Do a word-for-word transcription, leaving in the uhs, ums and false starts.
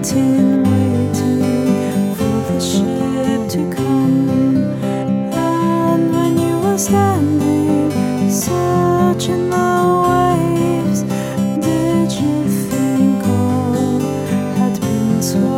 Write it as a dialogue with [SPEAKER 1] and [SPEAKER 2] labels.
[SPEAKER 1] waiting, waiting for the ship to come. And when you were standing, searching the waves, did you think all had been swallowed?